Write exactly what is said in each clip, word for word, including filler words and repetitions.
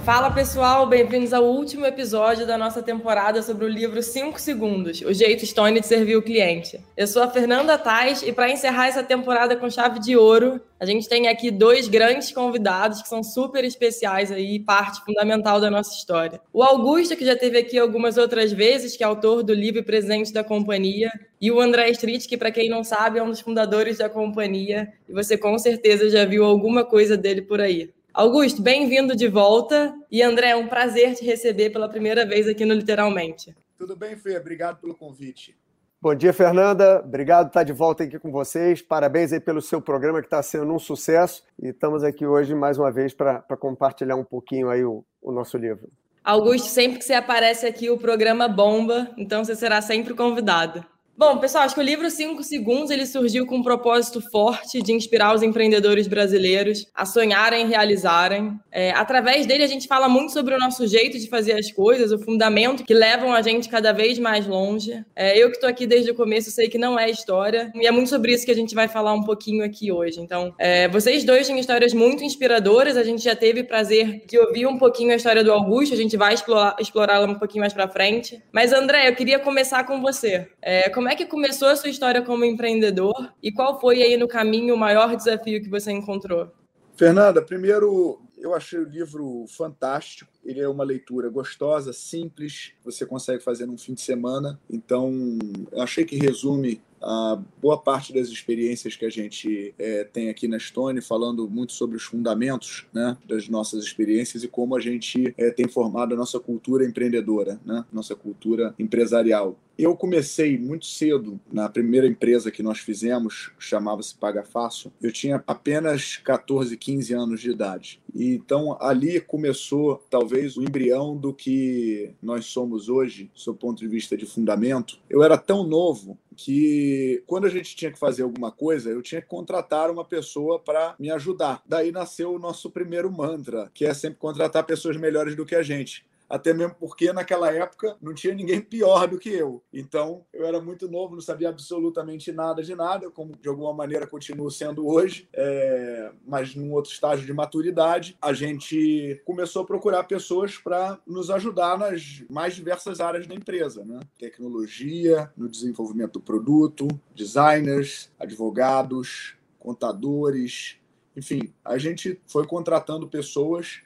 Fala pessoal, bem-vindos ao último episódio da nossa temporada sobre o livro cinco segundos, o jeito Stone de servir o cliente. Eu sou a Fernanda Tais e para encerrar essa temporada com chave de ouro, a gente tem aqui dois grandes convidados que são super especiais aí, parte fundamental da nossa história. O Augusto, que já esteve aqui algumas outras vezes, que é autor do livro e presidente da companhia, e o André Street, que para quem não sabe é um dos fundadores da companhia, e você com certeza já viu alguma coisa dele por aí. Augusto, bem-vindo de volta. E André, é um prazer te receber pela primeira vez aqui no Literalmente. Tudo bem, Fê? Obrigado pelo convite. Bom dia, Fernanda. Obrigado por estar de volta aqui com vocês. Parabéns aí pelo seu programa, que está sendo um sucesso. E estamos aqui hoje, mais uma vez, para compartilhar um pouquinho aí o, o nosso livro. Augusto, sempre que você aparece aqui, o programa bomba, então você será sempre convidado. Bom, pessoal, acho que o livro cinco segundos ele surgiu com um propósito forte de inspirar os empreendedores brasileiros a sonharem e realizarem. É, através dele, a gente fala muito sobre o nosso jeito de fazer as coisas, o fundamento que levam a gente cada vez mais longe. É, eu que estou aqui desde o começo sei que não é história, e é muito sobre isso que a gente vai falar um pouquinho aqui hoje. Então, é, vocês dois têm histórias muito inspiradoras, a gente já teve o prazer de ouvir um pouquinho a história do Augusto, a gente vai explorar, explorá-la um pouquinho mais para frente. Mas, André, eu queria começar com você. É, como Como é que começou a sua história como empreendedor e qual foi aí no caminho o maior desafio que você encontrou? Fernanda, primeiro, eu achei o livro fantástico. Ele é uma leitura gostosa, simples, você consegue fazer num fim de semana. Então, eu achei que resume a boa parte das experiências que a gente é, tem aqui na Stone, falando muito sobre os fundamentos, né, das nossas experiências e como a gente é, tem formado a nossa cultura empreendedora, né, nossa cultura empresarial. Eu comecei muito cedo na primeira empresa que nós fizemos, chamava-se Paga Fácil. Eu tinha apenas catorze, quinze anos de idade. E, então, ali começou, talvez, o embrião do que nós somos hoje, do ponto de vista de fundamento. Eu era tão novo que quando a gente tinha que fazer alguma coisa, eu tinha que contratar uma pessoa para me ajudar. Daí nasceu o nosso primeiro mantra, que é sempre contratar pessoas melhores do que a gente. Até mesmo porque naquela época não tinha ninguém pior do que eu. Então, eu era muito novo, não sabia absolutamente nada de nada, como de alguma maneira continuo sendo hoje, é... mas num outro estágio de maturidade, a gente começou a procurar pessoas para nos ajudar nas mais diversas áreas da empresa, né? Tecnologia, no desenvolvimento do produto, designers, advogados, contadores. Enfim, a gente foi contratando pessoas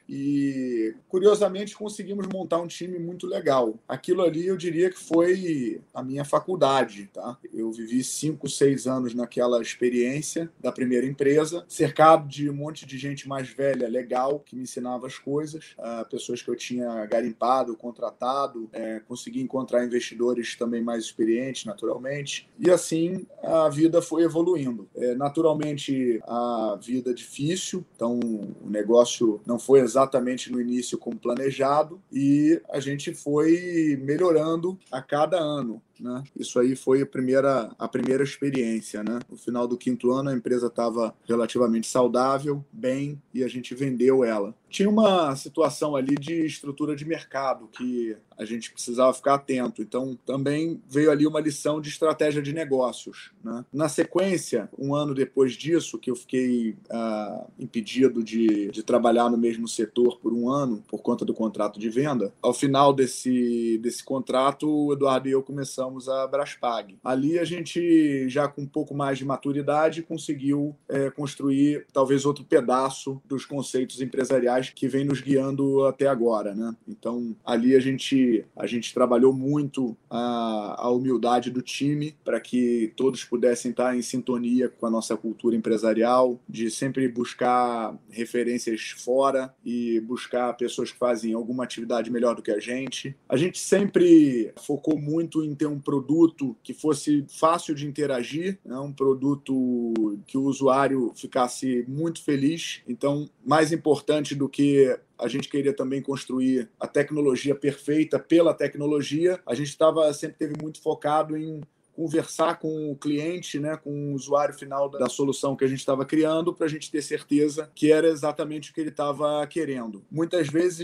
e, curiosamente, conseguimos montar um time muito legal. Aquilo ali, eu diria que foi a minha faculdade, tá? Eu vivi cinco, seis anos naquela experiência da primeira empresa, cercado de um monte de gente mais velha, legal, que me ensinava as coisas, uh, pessoas que eu tinha garimpado, contratado, é, consegui encontrar investidores também mais experientes, naturalmente. E, assim, a vida foi evoluindo. É, naturalmente, a vida de difícil, então o negócio não foi exatamente no início como planejado e a gente foi melhorando a cada ano, né? Isso aí foi a primeira, a primeira experiência, né? No final do quinto ano a empresa estava relativamente saudável, bem, e a gente vendeu ela. Tinha uma situação ali de estrutura de mercado que a gente precisava ficar atento. Então, também veio ali uma lição de estratégia de negócios, né? Na sequência, um ano depois disso, que eu fiquei ah, impedido de, de trabalhar no mesmo setor por um ano, por conta do contrato de venda, ao final desse, desse contrato, o Eduardo e eu começamos a Braspag. Ali a gente, já com um pouco mais de maturidade, conseguiu é, construir talvez outro pedaço dos conceitos empresariais que vem nos guiando até agora, né? Então, ali a gente, a gente trabalhou muito a, a humildade do time para que todos pudessem estar em sintonia com a nossa cultura empresarial, de sempre buscar referências fora e buscar pessoas que fazem alguma atividade melhor do que a gente. A gente sempre focou muito em ter um produto que fosse fácil de interagir, né? Um produto que o usuário ficasse muito feliz. Então, mais importante do que a gente queria também construir a tecnologia perfeita pela tecnologia, a gente estava sempre teve muito focado em conversar com o cliente, né, com o usuário final da solução que a gente estava criando, para a gente ter certeza que era exatamente o que ele estava querendo. Muitas vezes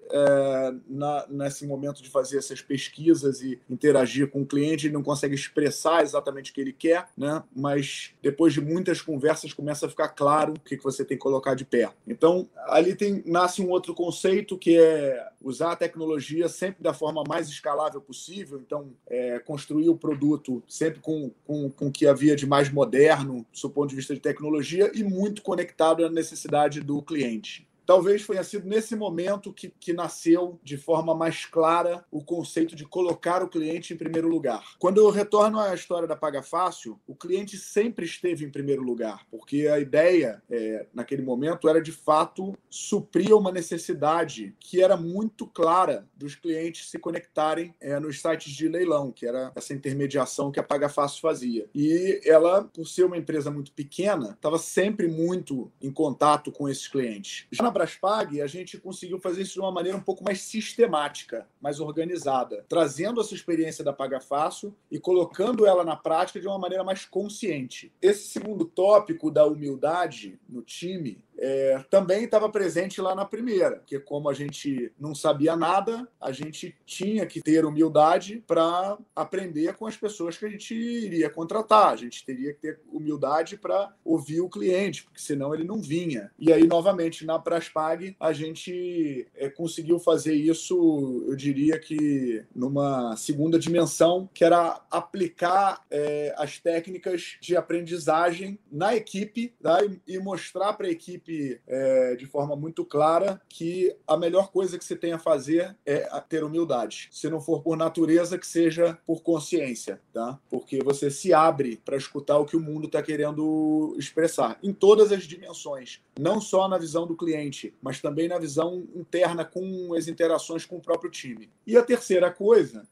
é, na, nesse momento de fazer essas pesquisas e interagir com o cliente, ele não consegue expressar exatamente o que ele quer, né? Mas depois de muitas conversas começa a ficar claro o que, que você tem que colocar de pé. Então, ali tem, nasce um outro conceito que é usar a tecnologia sempre da forma mais escalável possível. Então, é, construir o produto sempre com, com, com o que havia de mais moderno, do ponto de vista de tecnologia, e muito conectado à necessidade do cliente. Talvez tenha sido nesse momento que, que nasceu de forma mais clara o conceito de colocar o cliente em primeiro lugar. Quando eu retorno à história da Paga Fácil, o cliente sempre esteve em primeiro lugar, porque a ideia, é, naquele momento, era de fato suprir uma necessidade que era muito clara dos clientes se conectarem é, nos sites de leilão, que era essa intermediação que a Paga Fácil fazia. E ela, por ser uma empresa muito pequena, estava sempre muito em contato com esses clientes. Já na Braspag, a gente conseguiu fazer isso de uma maneira um pouco mais sistemática, mais organizada, trazendo essa experiência da Paga Fácil e colocando ela na prática de uma maneira mais consciente. Esse segundo tópico da humildade no time É, também estava presente lá na primeira, porque como a gente não sabia nada, a gente tinha que ter humildade para aprender com as pessoas que a gente iria contratar. A gente teria que ter humildade para ouvir o cliente, porque senão ele não vinha. E aí, novamente, na Braspag, a gente é, conseguiu fazer isso, eu diria que numa segunda dimensão, que era aplicar é, as técnicas de aprendizagem na equipe, tá? e, e mostrar para a equipe É, de forma muito clara que a melhor coisa que você tem a fazer é ter humildade. Se não for por natureza, que seja por consciência, tá? Porque você se abre para escutar o que o mundo está querendo expressar, em todas as dimensões, não só na visão do cliente, mas também na visão interna com as interações com o próprio time. E a terceira coisa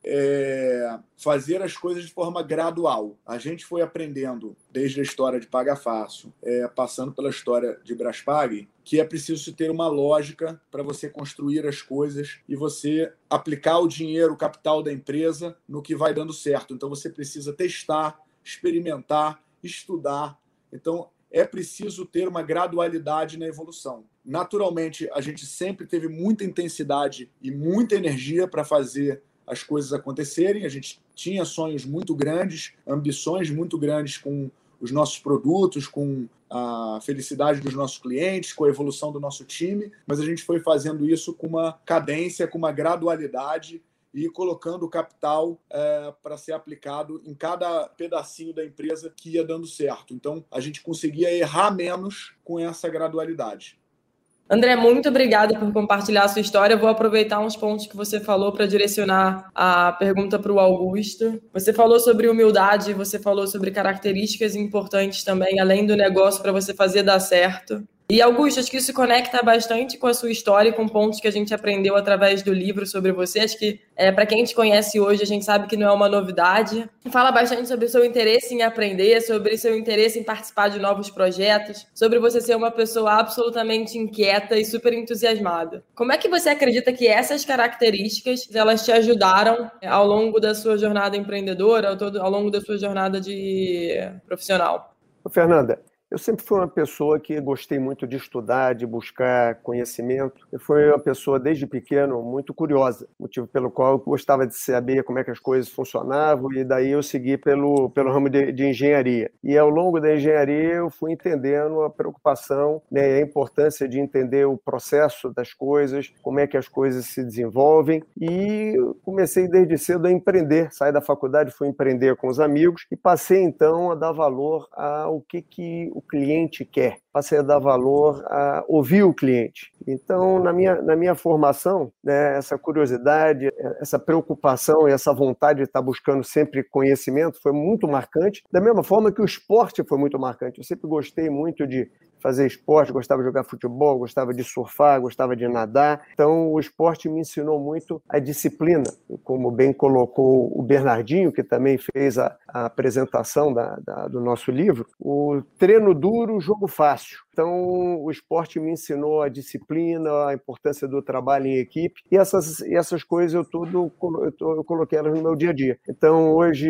é fazer as coisas de forma gradual. A gente foi aprendendo desde a história de Paga Fácil, é, passando pela história de Braspag, que é preciso ter uma lógica para você construir as coisas e você aplicar o dinheiro, o capital da empresa no que vai dando certo. Então você precisa testar, experimentar, estudar. Então é preciso ter uma gradualidade na evolução. Naturalmente, a gente sempre teve muita intensidade e muita energia para fazer as coisas acontecerem. A gente tinha sonhos muito grandes, ambições muito grandes com os nossos produtos, com a felicidade dos nossos clientes, com a evolução do nosso time, mas a gente foi fazendo isso com uma cadência, com uma gradualidade e colocando o capital é, para ser aplicado em cada pedacinho da empresa que ia dando certo. Então, a gente conseguia errar menos com essa gradualidade. André, muito obrigada por compartilhar a sua história. Eu vou aproveitar uns pontos que você falou para direcionar a pergunta para o Augusto. Você falou sobre humildade, você falou sobre características importantes também, além do negócio, para você fazer dar certo. E, Augusto, acho que isso conecta bastante com a sua história e com pontos que a gente aprendeu através do livro sobre você. Acho que, é, para quem te conhece hoje, a gente sabe que não é uma novidade. Fala bastante sobre o seu interesse em aprender, sobre o seu interesse em participar de novos projetos, sobre você ser uma pessoa absolutamente inquieta e super entusiasmada. Como é que você acredita que essas características elas te ajudaram ao longo da sua jornada empreendedora, ao, todo, ao longo da sua jornada de profissional? Ô, Fernanda, eu sempre fui uma pessoa que gostei muito de estudar, de buscar conhecimento. Eu fui uma pessoa, desde pequeno, muito curiosa, motivo pelo qual eu gostava de saber como é que as coisas funcionavam, e daí eu segui pelo, pelo ramo de, de engenharia. E ao longo da engenharia eu fui entendendo a preocupação, né, a importância de entender o processo das coisas, como é que as coisas se desenvolvem, e comecei desde cedo a empreender. Saí da faculdade, fui empreender com os amigos e passei então a dar valor ao que, que o cliente quer. Passei a dar valor a ouvir o cliente. Então, na minha, na minha formação, né, essa curiosidade, essa preocupação e essa vontade de estar buscando sempre conhecimento foi muito marcante, da mesma forma que o esporte foi muito marcante. Eu sempre gostei muito de fazer esporte, gostava de jogar futebol, gostava de surfar, gostava de nadar. Então, o esporte me ensinou muito a disciplina, como bem colocou o Bernardinho, que também fez a, a apresentação da, da, do nosso livro, o treino duro, jogo fácil. Então, o esporte me ensinou a disciplina, a importância do trabalho em equipe, e essas, e essas coisas eu, tudo, eu, tô, eu coloquei elas no meu dia a dia. Então, hoje,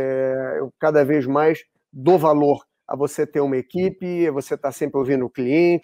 é, eu cada vez mais dou valor a você ter uma equipe, a você estar sempre ouvindo o cliente,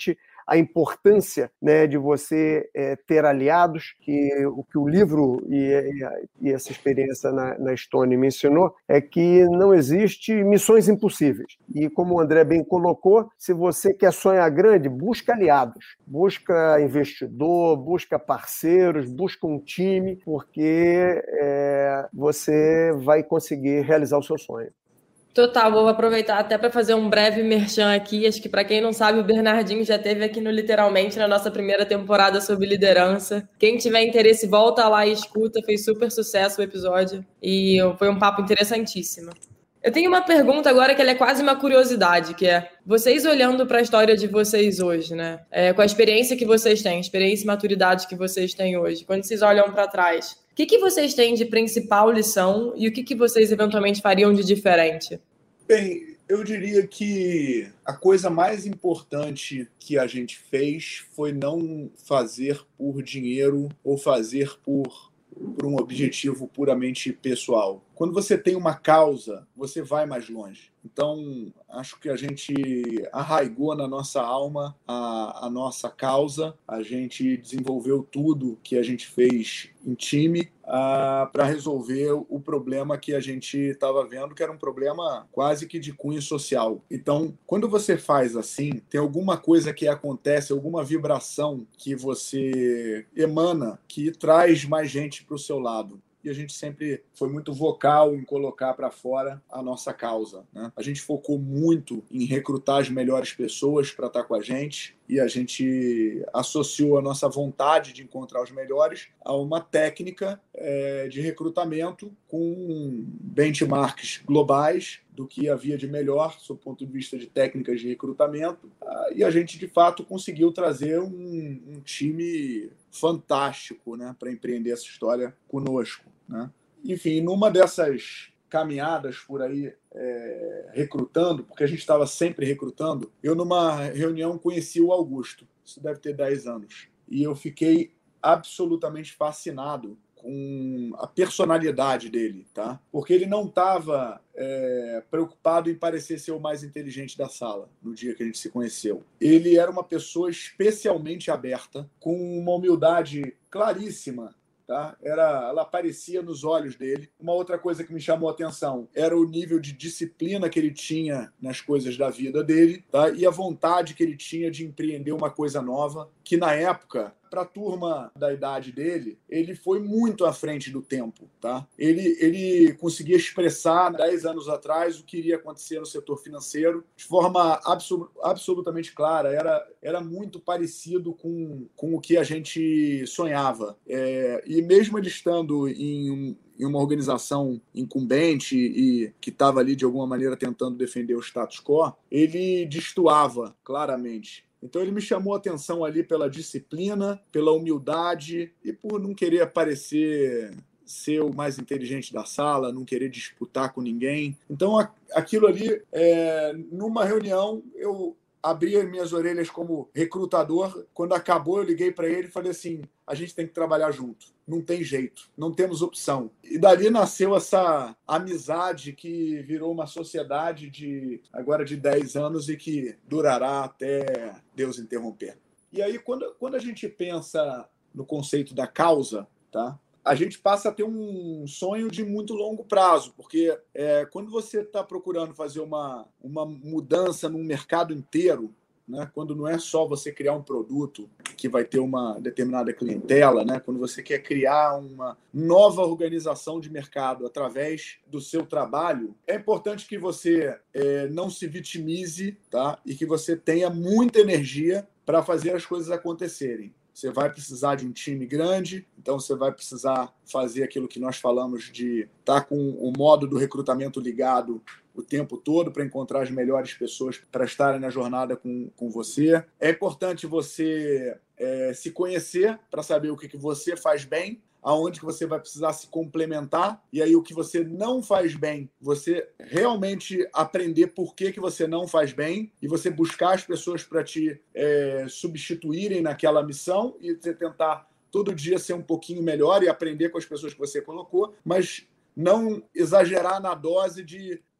a importância, né, de você é, ter aliados, que o que o livro e, e, e essa experiência na, na Estônia me ensinou é que não existe missões impossíveis. E como o André bem colocou, se você quer sonhar grande, busca aliados, busca investidor, busca parceiros, busca um time, porque é, você vai conseguir realizar o seu sonho. Total, vou aproveitar até para fazer um breve merchan aqui. Acho que para quem não sabe, o Bernardinho já esteve aqui no Literalmente na nossa primeira temporada sobre liderança. Quem tiver interesse, volta lá e escuta. Fez super sucesso o episódio e foi um papo interessantíssimo. Eu tenho uma pergunta agora que ela é quase uma curiosidade, que é, vocês olhando para a história de vocês hoje, né? É, com a experiência que vocês têm, experiência e maturidade que vocês têm hoje, quando vocês olham para trás, o que, que vocês têm de principal lição e o que, que vocês eventualmente fariam de diferente? Bem, eu diria que a coisa mais importante que a gente fez foi não fazer por dinheiro ou fazer por, por um objetivo puramente pessoal. Quando você tem uma causa, você vai mais longe. Então, acho que a gente arraigou na nossa alma a, a nossa causa, a gente desenvolveu tudo que a gente fez em time uh, para resolver o problema que a gente estava vendo, que era um problema quase que de cunho social. Então, quando você faz assim, tem alguma coisa que acontece, alguma vibração que você emana que traz mais gente para o seu lado. E a gente sempre foi muito vocal em colocar para fora a nossa causa, né? A gente focou muito em recrutar as melhores pessoas para estar com a gente e a gente associou a nossa vontade de encontrar os melhores a uma técnica é, de recrutamento com benchmarks globais do que havia de melhor, sob o ponto de vista de técnicas de recrutamento. E a gente, de fato, conseguiu trazer um, um time fantástico, né, para empreender essa história conosco, né? Enfim, numa dessas caminhadas por aí, é, recrutando, porque a gente estava sempre recrutando, eu numa reunião conheci o Augusto, isso deve ter dez anos, e eu fiquei absolutamente fascinado com a personalidade dele, tá? Porque ele não estava é, preocupado em parecer ser o mais inteligente da sala no dia que a gente se conheceu. Ele era uma pessoa especialmente aberta, com uma humildade claríssima. Tá? Era, ela aparecia nos olhos dele. Uma outra coisa que me chamou a atenção era o nível de disciplina que ele tinha nas coisas da vida dele, tá? E a vontade que ele tinha de empreender uma coisa nova, que na época, para a turma da idade dele, ele foi muito à frente do tempo. Tá? Ele, ele conseguia expressar, dez anos atrás, o que iria acontecer no setor financeiro de forma absol, absolutamente clara. Era, era muito parecido com, com o que a gente sonhava. É, e mesmo ele estando em um, em uma organização incumbente e que estava ali, de alguma maneira, tentando defender o status quo, ele destoava claramente. Então ele me chamou a atenção ali pela disciplina, pela humildade e por não querer parecer ser o mais inteligente da sala, não querer disputar com ninguém. Então aquilo ali, é, numa reunião, eu abri as minhas orelhas como recrutador. Quando acabou, eu liguei para ele e falei assim, a gente tem que trabalhar junto. Não tem jeito, não temos opção. E dali nasceu essa amizade que virou uma sociedade de agora de dez anos e que durará até Deus interromper. E aí, quando, quando a gente pensa no conceito da causa, tá? A gente passa a ter um sonho de muito longo prazo, porque é, quando você está procurando fazer uma, uma mudança num mercado inteiro, né, quando não é só você criar um produto que vai ter uma determinada clientela, né, quando você quer criar uma nova organização de mercado através do seu trabalho, é importante que você é, não se vitimize, tá, e que você tenha muita energia para fazer as coisas acontecerem. Você vai precisar de um time grande, então você vai precisar fazer aquilo que nós falamos de estar com o modo do recrutamento ligado o tempo todo para encontrar as melhores pessoas para estarem na jornada com, com você. É importante você é, se conhecer para saber o que, que você faz bem, aonde que você vai precisar se complementar, e aí o que você não faz bem, você realmente aprender por que, que você não faz bem, e você buscar as pessoas para te é, substituírem naquela missão, e você tentar todo dia ser um pouquinho melhor e aprender com as pessoas que você colocou, mas não exagerar na dose de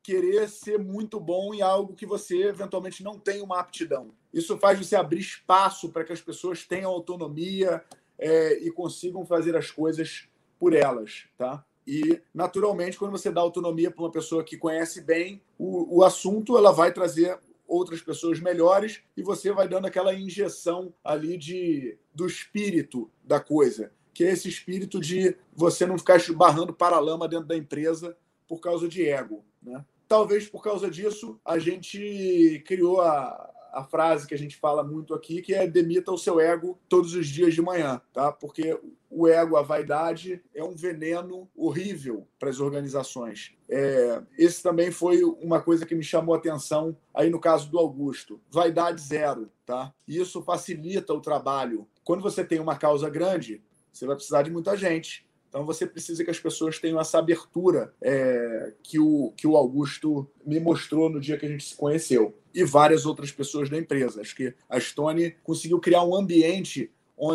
querer ser muito bom em algo que você eventualmente não tem uma aptidão. Isso faz você abrir espaço para que as pessoas tenham autonomia é, e consigam fazer as coisas por elas, tá? E, naturalmente, quando você dá autonomia para uma pessoa que conhece bem o, o assunto, ela vai trazer outras pessoas melhores e você vai dando aquela injeção ali de, do espírito da coisa, que é esse espírito de você não ficar barrando para-lama dentro da empresa por causa de ego, né? Talvez por causa disso a gente criou a, a frase que a gente fala muito aqui, que é demita o seu ego todos os dias de manhã, tá? Porque o ego, a vaidade, é um veneno horrível para as organizações. É, esse também foi uma coisa que me chamou a atenção aí no caso do Augusto. Vaidade zero, tá? Isso facilita o trabalho. Quando você tem uma causa grande, você vai precisar de muita gente. Então, você precisa que as pessoas tenham essa abertura é, que, o, que o Augusto me mostrou no dia que a gente se conheceu. E várias outras pessoas da empresa. Acho que a Stone conseguiu criar um ambiente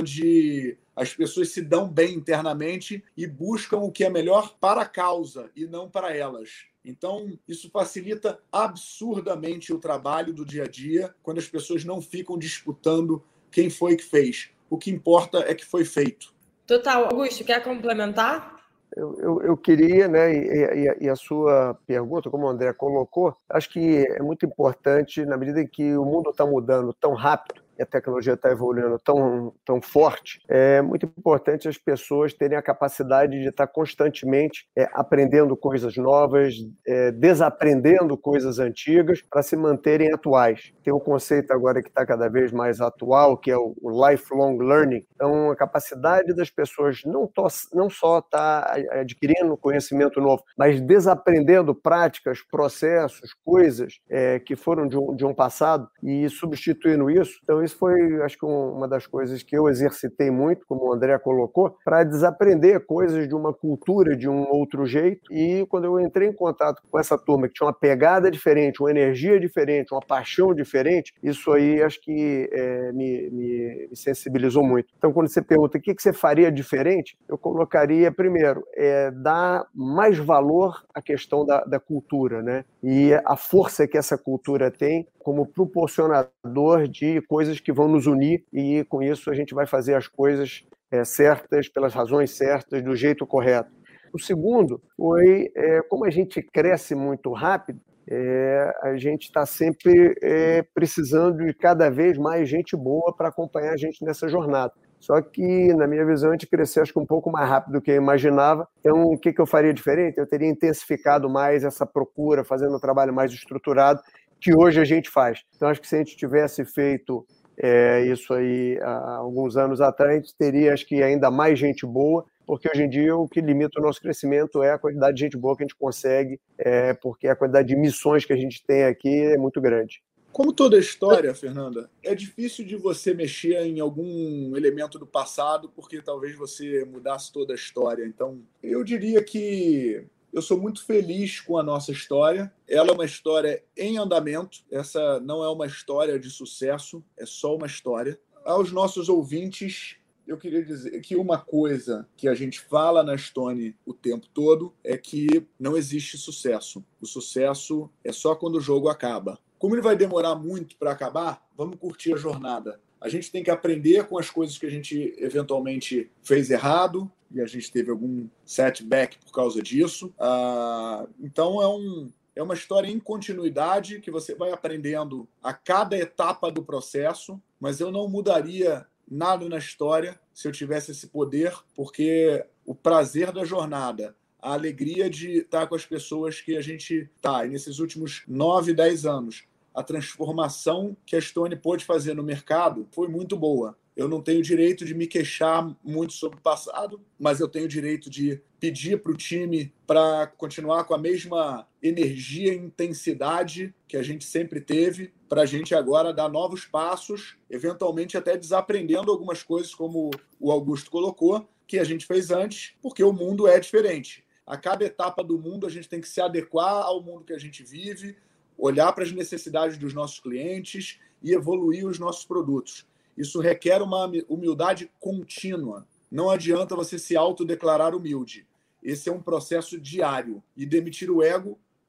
onde as pessoas se dão bem internamente e buscam o que é melhor para a causa e não para elas. Então, isso facilita absurdamente o trabalho do dia a dia, quando as pessoas não ficam disputando quem foi que fez. O que importa é que foi feito. Total. Augusto, quer complementar? Eu, eu, eu queria, né, e, e, e a sua pergunta, como o André colocou, acho que é muito importante, na medida em que o mundo está mudando tão rápido, e a tecnologia está evoluindo tão, tão forte, é muito importante as pessoas terem a capacidade de estar constantemente é, aprendendo coisas novas, é, desaprendendo coisas antigas para se manterem atuais. Tem um conceito agora que está cada vez mais atual, que é o, o lifelong learning. Então, a capacidade das pessoas não, to, não só estar adquirindo conhecimento novo, mas desaprendendo práticas, processos, coisas é, que foram de um, de um passado e substituindo isso. Então, isso foi, acho que, uma das coisas que eu exercitei muito, como o André colocou, para desaprender coisas de uma cultura, de um outro jeito. E quando eu entrei em contato com essa turma que tinha uma pegada diferente, uma energia diferente, uma paixão diferente, isso aí acho que é, me, me, me sensibilizou muito. Então, quando você pergunta o que você faria diferente, eu colocaria, primeiro, é, dar mais valor à questão da, da cultura, né? E a força que essa cultura tem como proporcionador de coisas que vão nos unir e, com isso, a gente vai fazer as coisas é, certas, pelas razões certas, do jeito correto. O segundo foi, é, como a gente cresce muito rápido, é, a gente está sempre é, precisando de cada vez mais gente boa para acompanhar a gente nessa jornada. Só que, na minha visão, a gente cresceu acho que um pouco mais rápido do que eu imaginava. Então, o que, que eu faria diferente? Eu teria intensificado mais essa procura, fazendo um trabalho mais estruturado, que hoje a gente faz. Então, acho que se a gente tivesse feito é, isso aí há alguns anos atrás, a gente teria, acho que, ainda mais gente boa, porque hoje em dia o que limita o nosso crescimento é a quantidade de gente boa que a gente consegue, é, porque a quantidade de missões que a gente tem aqui é muito grande. Como toda história, Fernanda, é difícil de você mexer em algum elemento do passado, porque talvez você mudasse toda a história. Então, eu diria que eu sou muito feliz com a nossa história. Ela é uma história em andamento. Essa não é uma história de sucesso, é só uma história. Aos nossos ouvintes, eu queria dizer que uma coisa que a gente fala na Stone o tempo todo é que não existe sucesso. O sucesso é só quando o jogo acaba. Como ele vai demorar muito para acabar, vamos curtir a jornada. A gente tem que aprender com as coisas que a gente eventualmente fez errado, e a gente teve algum setback por causa disso. Ah, então, é, um, é uma história em continuidade que você vai aprendendo a cada etapa do processo, mas eu não mudaria nada na história se eu tivesse esse poder, porque o prazer da jornada, a alegria de estar com as pessoas que a gente está, e nesses últimos nove, dez anos, a transformação que a Stone pôde fazer no mercado foi muito boa. Eu não tenho direito de me queixar muito sobre o passado, mas eu tenho o direito de pedir para o time para continuar com a mesma energia e intensidade que a gente sempre teve, para a gente agora dar novos passos, eventualmente até desaprendendo algumas coisas, como o Augusto colocou, que a gente fez antes, porque o mundo é diferente. A cada etapa do mundo a gente tem que se adequar ao mundo que a gente vive, olhar para as necessidades dos nossos clientes e evoluir os nossos produtos. Isso requer uma humildade contínua. Não adianta você se autodeclarar humilde. Esse é um processo diário. E demitir o ego,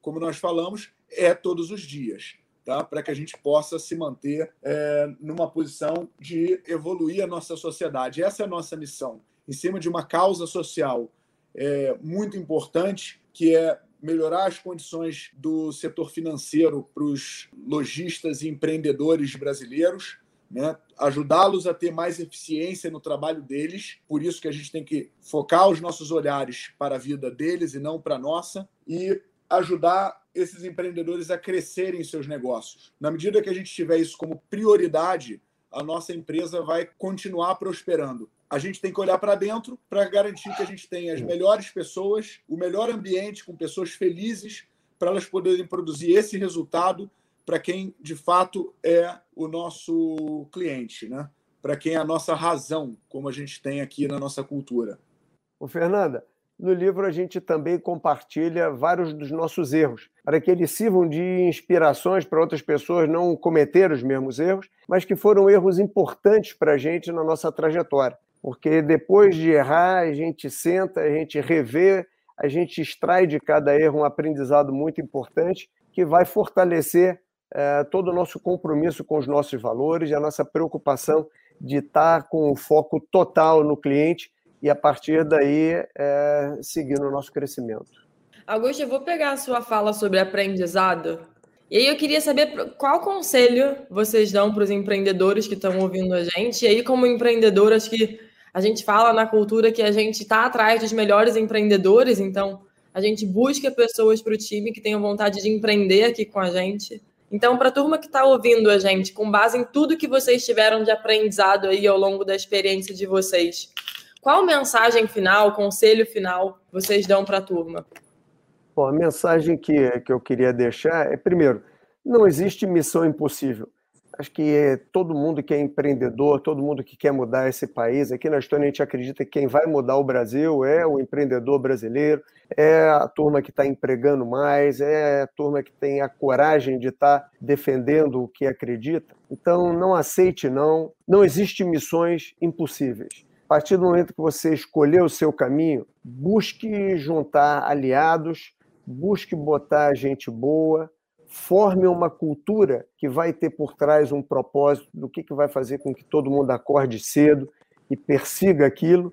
como nós falamos, é todos os dias, tá? Para que a gente possa se manter é, numa posição de evoluir a nossa sociedade. Essa é a nossa missão, em cima de uma causa social é, muito importante, que é melhorar as condições do setor financeiro para os lojistas e empreendedores brasileiros, né? Ajudá-los a ter mais eficiência no trabalho deles. Por isso que a gente tem que focar os nossos olhares para a vida deles e não para a nossa, e ajudar esses empreendedores a crescerem seus negócios. Na medida que a gente tiver isso como prioridade, a nossa empresa vai continuar prosperando. A gente tem que olhar para dentro para garantir que a gente tenha as melhores pessoas, o melhor ambiente, com pessoas felizes, para elas poderem produzir esse resultado para quem, de fato, é o nosso cliente, né? Para quem é a nossa razão, como a gente tem aqui na nossa cultura. Ô, Fernanda, no livro a gente também compartilha vários dos nossos erros, para que eles sirvam de inspirações para outras pessoas não cometer os mesmos erros, mas que foram erros importantes para a gente na nossa trajetória. Porque depois de errar, a gente senta, a gente revê, a gente extrai de cada erro um aprendizado muito importante que vai fortalecer eh, todo o nosso compromisso com os nossos valores e a nossa preocupação de estar com o foco total no cliente e, a partir daí, é, seguir no nosso crescimento. Augusto, eu vou pegar a sua fala sobre aprendizado. E aí eu queria saber qual conselho vocês dão para os empreendedores que estão ouvindo a gente. E aí, como empreendedoras, que a gente fala na cultura que a gente está atrás dos melhores empreendedores, então a gente busca pessoas para o time que tenham vontade de empreender aqui com a gente. Então, para a turma que está ouvindo a gente, com base em tudo que vocês tiveram de aprendizado aí ao longo da experiência de vocês, qual mensagem final, conselho final vocês dão para a turma? Bom, a mensagem que, que eu queria deixar é, primeiro, não existe missão impossível. Acho que todo mundo que é empreendedor, todo mundo que quer mudar esse país, aqui na Estônia a gente acredita que quem vai mudar o Brasil é o empreendedor brasileiro, é a turma que está empregando mais, é a turma que tem a coragem de estar defendendo o que acredita. Então, não aceite não, não existe missões impossíveis. A partir do momento que você escolher o seu caminho, busque juntar aliados, busque botar gente boa, forme uma cultura que vai ter por trás um propósito do que, que vai fazer com que todo mundo acorde cedo e persiga aquilo,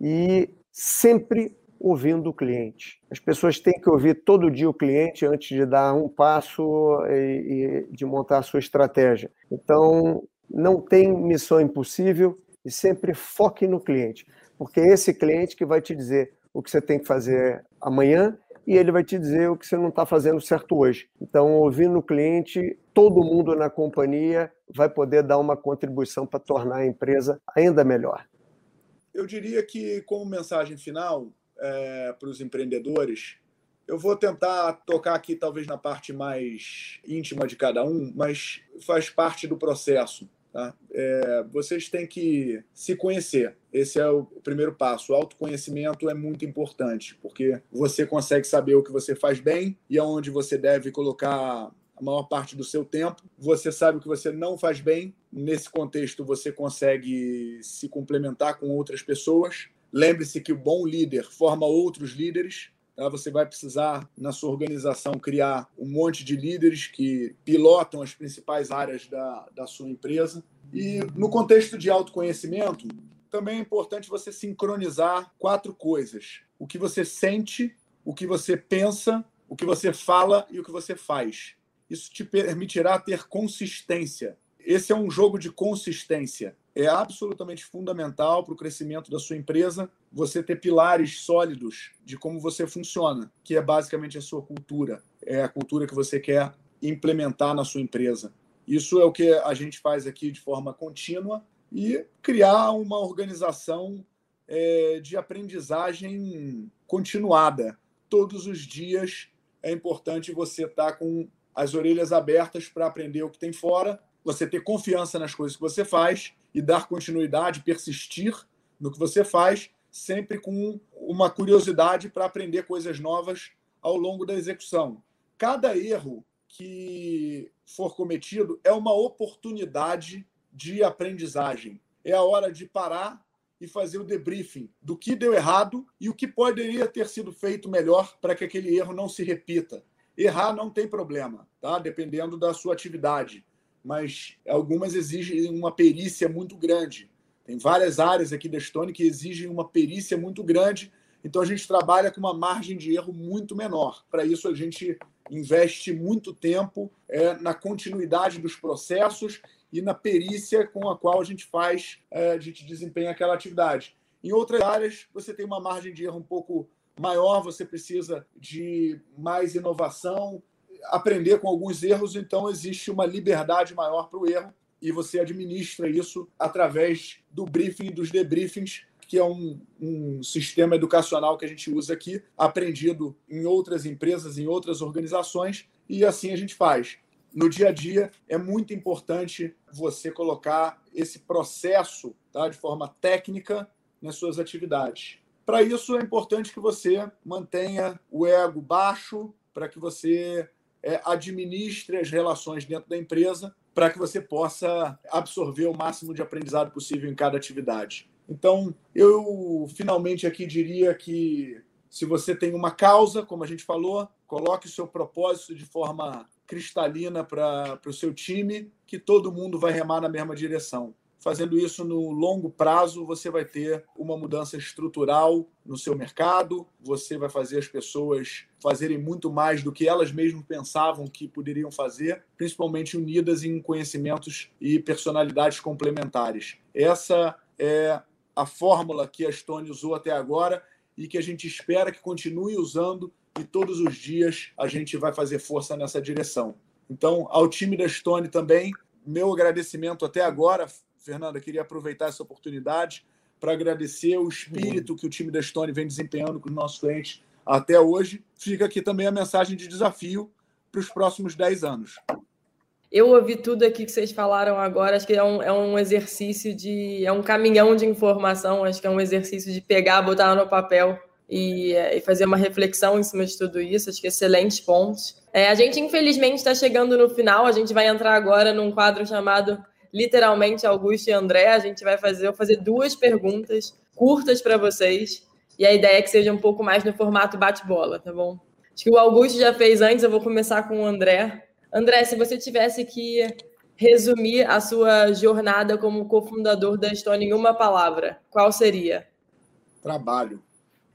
e sempre ouvindo o cliente. As pessoas têm que ouvir todo dia o cliente antes de dar um passo e, e de montar a sua estratégia. Então, não tem missão impossível e sempre foque no cliente, porque é esse cliente que vai te dizer o que você tem que fazer amanhã e ele vai te dizer o que você não está fazendo certo hoje. Então, ouvindo o cliente, todo mundo na companhia vai poder dar uma contribuição para tornar a empresa ainda melhor. Eu diria que, como mensagem final é, para os empreendedores, eu vou tentar tocar aqui talvez na parte mais íntima de cada um, mas faz parte do processo. Tá? É, vocês têm que se conhecer. Esse é o primeiro passo. O autoconhecimento é muito importante, porque você consegue saber o que você faz bem e aonde você deve colocar a maior parte do seu tempo. Você sabe o que você não faz bem. Nesse contexto, você consegue se complementar com outras pessoas. Lembre-se que o bom líder forma outros líderes. Tá? Você vai precisar, na sua organização, criar um monte de líderes que pilotam as principais áreas da, da sua empresa. E, no contexto de autoconhecimento, também é importante você sincronizar quatro coisas. O que você sente, o que você pensa, o que você fala e o que você faz. Isso te permitirá ter consistência. Esse é um jogo de consistência. É absolutamente fundamental para o crescimento da sua empresa você ter pilares sólidos de como você funciona, que é basicamente a sua cultura. É a cultura que você quer implementar na sua empresa. Isso é o que a gente faz aqui de forma contínua e criar uma organização é, de aprendizagem continuada. Todos os dias é importante você estar com as orelhas abertas para aprender o que tem fora, você ter confiança nas coisas que você faz e dar continuidade, persistir no que você faz, sempre com uma curiosidade para aprender coisas novas ao longo da execução. Cada erro que for cometido é uma oportunidade de aprendizagem. É a hora de parar e fazer o debriefing do que deu errado e o que poderia ter sido feito melhor para que aquele erro não se repita. Errar não tem problema, tá? Dependendo da sua atividade, mas algumas exigem uma perícia muito grande. Tem várias áreas aqui da Stone que exigem uma perícia muito grande, então a gente trabalha com uma margem de erro muito menor. Para isso, a gente investe muito tempo é, na continuidade dos processos e na perícia com a qual a gente faz, é, a gente desempenha aquela atividade. Em outras áreas, você tem uma margem de erro um pouco maior, você precisa de mais inovação, aprender com alguns erros, então existe uma liberdade maior para o erro e você administra isso através do briefing e dos debriefings, que é um, um sistema educacional que a gente usa aqui, aprendido em outras empresas, em outras organizações, e assim a gente faz. No dia a dia, é muito importante você colocar esse processo, tá, de forma técnica nas suas atividades. Para isso, é importante que você mantenha o ego baixo, para que você é, administre as relações dentro da empresa, para que você possa absorver o máximo de aprendizado possível em cada atividade. Então, eu finalmente aqui diria que se você tem uma causa, como a gente falou, coloque o seu propósito de forma cristalina para o seu time, que todo mundo vai remar na mesma direção. Fazendo isso no longo prazo, você vai ter uma mudança estrutural no seu mercado, você vai fazer as pessoas fazerem muito mais do que elas mesmas pensavam que poderiam fazer, principalmente unidas em conhecimentos e personalidades complementares. Essa é a fórmula que a Stone usou até agora e que a gente espera que continue usando, e todos os dias a gente vai fazer força nessa direção. Então, ao time da Stone também, meu agradecimento até agora. Fernanda, queria aproveitar essa oportunidade para agradecer o espírito que o time da Stone vem desempenhando com os nossos clientes até hoje. Fica aqui também a mensagem de desafio para os próximos dez anos. Eu ouvi tudo aqui que vocês falaram agora, acho que é um, é um exercício de... é um caminhão de informação, acho que é um exercício de pegar, botar no papel e, e fazer uma reflexão em cima de tudo isso, acho que excelentes pontos. É, a gente, infelizmente, está chegando no final, a gente vai entrar agora num quadro chamado... literalmente, Augusto e André, a gente vai fazer, vou fazer duas perguntas curtas para vocês, e a ideia é que seja um pouco mais no formato bate-bola, tá bom? Acho que o Augusto já fez antes, eu vou começar com o André. André, se você tivesse que resumir a sua jornada como cofundador da Stone em uma palavra, qual seria? Trabalho.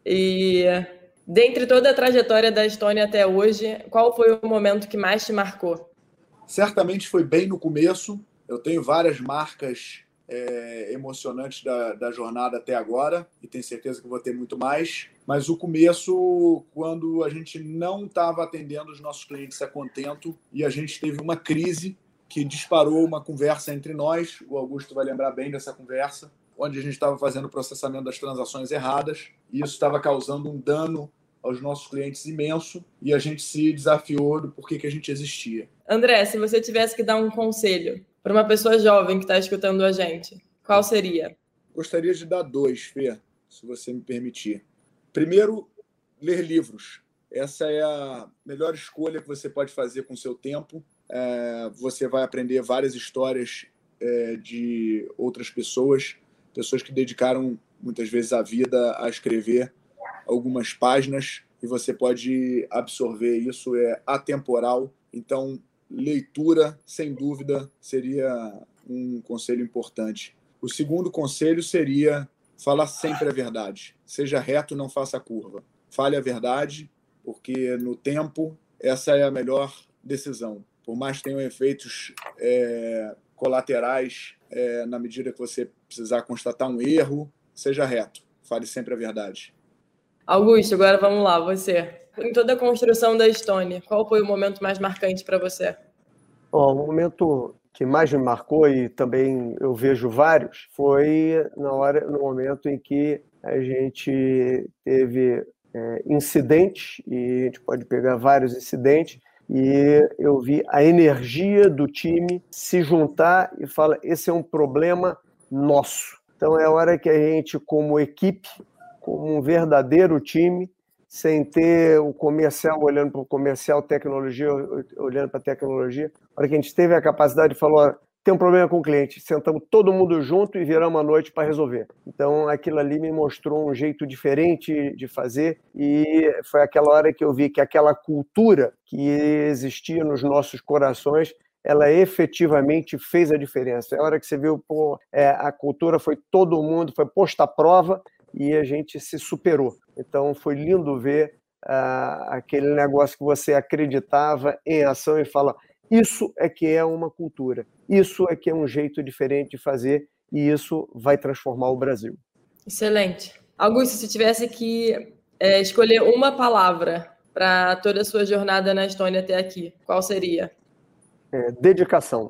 E, dentre toda a trajetória da Stone até hoje, qual foi o momento que mais te marcou? Certamente foi bem no começo. Eu tenho várias marcas é, emocionantes da, da jornada até agora e tenho certeza que vou ter muito mais. Mas o começo, quando a gente não estava atendendo os nossos clientes a contento e a gente teve uma crise que disparou uma conversa entre nós, o Augusto vai lembrar bem dessa conversa, onde a gente estava fazendo o processamento das transações erradas e isso estava causando um dano aos nossos clientes imenso e a gente se desafiou do porquê que a gente existia. André, se você tivesse que dar um conselho para uma pessoa jovem que está escutando a gente, qual seria? Gostaria de dar dois, Fê, se você me permitir. Primeiro, ler livros. Essa é a melhor escolha que você pode fazer com o seu tempo. É, você vai aprender várias histórias é, de outras pessoas, pessoas que dedicaram muitas vezes a vida a escrever algumas páginas e você pode absorver isso, é atemporal. Então, leitura, sem dúvida, seria um conselho importante. O segundo conselho seria falar sempre a verdade. Seja reto, não faça curva. Fale a verdade, porque no tempo essa é a melhor decisão. Por mais que tenham efeitos é, colaterais, é, na medida que você precisar constatar um erro, seja reto. Fale sempre a verdade. Augusto, agora vamos lá, você. Em toda a construção da Stone, qual foi o momento mais marcante para você? Bom, o momento que mais me marcou, e também eu vejo vários, foi na hora, no momento em que a gente teve é, incidentes, e a gente pode pegar vários incidentes, e eu vi a energia do time se juntar e falar, esse é um problema nosso. Então é a hora que a gente, como equipe, como um verdadeiro time, sem ter o comercial olhando para o comercial, tecnologia olhando para a tecnologia, a hora que a gente teve a capacidade de falar, tem um problema com o cliente, sentamos todo mundo junto e viramos a noite para resolver. Então, aquilo ali me mostrou um jeito diferente de fazer e foi aquela hora que eu vi que aquela cultura que existia nos nossos corações, ela efetivamente fez a diferença. É a hora que você viu, pô, é, a cultura foi todo mundo, foi posta à prova e a gente se superou. Então, foi lindo ver uh, aquele negócio que você acreditava em ação e fala, isso é que é uma cultura, isso é que é um jeito diferente de fazer e isso vai transformar o Brasil. Excelente. Augusto, se tivesse que é, escolher uma palavra para toda a sua jornada na Estônia até aqui, qual seria? É, dedicação.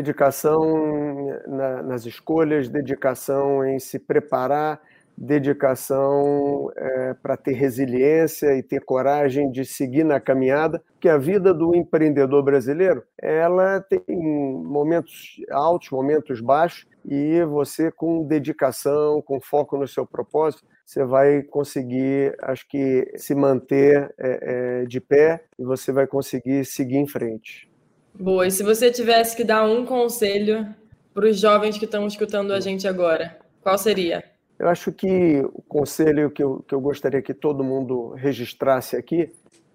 Dedicação na, nas escolhas, dedicação em se preparar, dedicação é, para ter resiliência e ter coragem de seguir na caminhada, porque a vida do empreendedor brasileiro, ela tem momentos altos, momentos baixos, e você com dedicação, com foco no seu propósito, você vai conseguir, acho que, se manter é, é, de pé e você vai conseguir seguir em frente. Boa, e se você tivesse que dar um conselho para os jovens que estão escutando a gente agora, qual seria? Eu acho que o conselho que eu, que eu gostaria que todo mundo registrasse aqui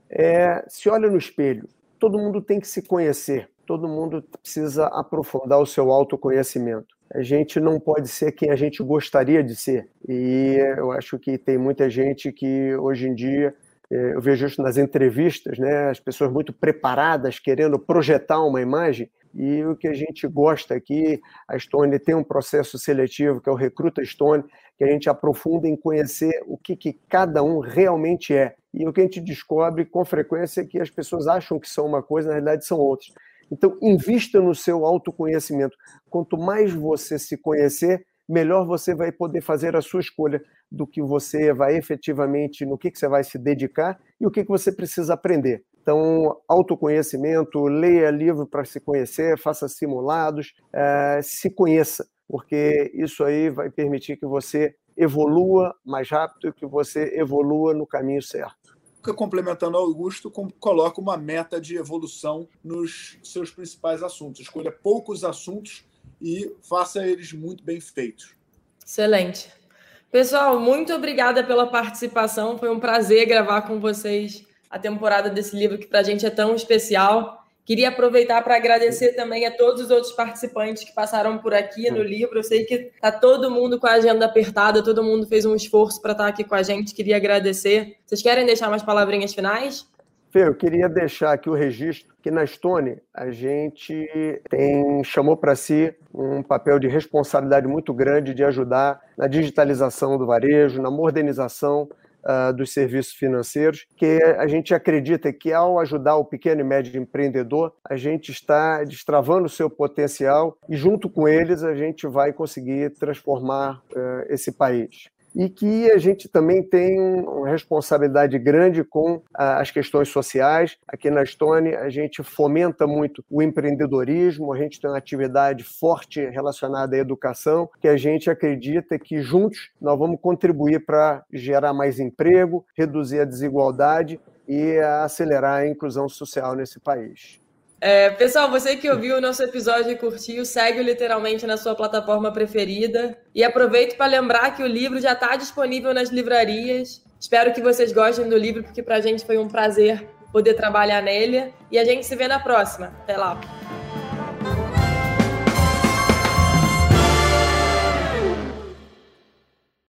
é se olha no espelho. Todo mundo tem que se conhecer, todo mundo precisa aprofundar o seu autoconhecimento. A gente não pode ser quem a gente gostaria de ser. E eu acho que tem muita gente que hoje em dia, eu vejo isso nas entrevistas, né, as pessoas muito preparadas, querendo projetar uma imagem, e o que a gente gosta aqui, a Estônia tem um processo seletivo, que é o Recruta Estônia, que a gente aprofunda em conhecer o que, que cada um realmente é. E o que a gente descobre com frequência é que as pessoas acham que são uma coisa, na realidade são outras. Então, invista no seu autoconhecimento. Quanto mais você se conhecer, melhor você vai poder fazer a sua escolha do que você vai efetivamente, no que, que você vai se dedicar e o que, que você precisa aprender. Então, autoconhecimento, leia livro para se conhecer, faça simulados, é, se conheça, porque isso aí vai permitir que você evolua mais rápido e que você evolua no caminho certo. Complementando ao Augusto, coloca uma meta de evolução nos seus principais assuntos. Escolha poucos assuntos e faça eles muito bem feitos. Excelente. Pessoal, muito obrigada pela participação. Foi um prazer gravar com vocês a temporada desse livro que para a gente é tão especial. Queria aproveitar para agradecer também a todos os outros participantes que passaram por aqui no livro. Eu sei que está todo mundo com a agenda apertada, todo mundo fez um esforço para estar aqui com a gente. Queria agradecer. Vocês querem deixar umas palavrinhas finais? Fê, eu queria deixar aqui o registro que na Estônia a gente tem, chamou para si um papel de responsabilidade muito grande de ajudar na digitalização do varejo, na modernização Uh, dos serviços financeiros, que a gente acredita que ao ajudar o pequeno e médio empreendedor, a gente está destravando o seu potencial e junto com eles a gente vai conseguir transformar uh, esse país. E que a gente também tem uma responsabilidade grande com uh, as questões sociais. Aqui na Estônia, a gente fomenta muito o empreendedorismo, a gente tem uma atividade forte relacionada à educação, que a gente acredita que juntos nós vamos contribuir para gerar mais emprego, reduzir a desigualdade e acelerar a inclusão social nesse país. É, pessoal, você que ouviu o nosso episódio e curtiu, segue Literalmente na sua plataforma preferida. E aproveito para lembrar que o livro já está disponível nas livrarias. Espero que vocês gostem do livro, porque para a gente foi um prazer poder trabalhar nele. E a gente se vê na próxima. Até lá!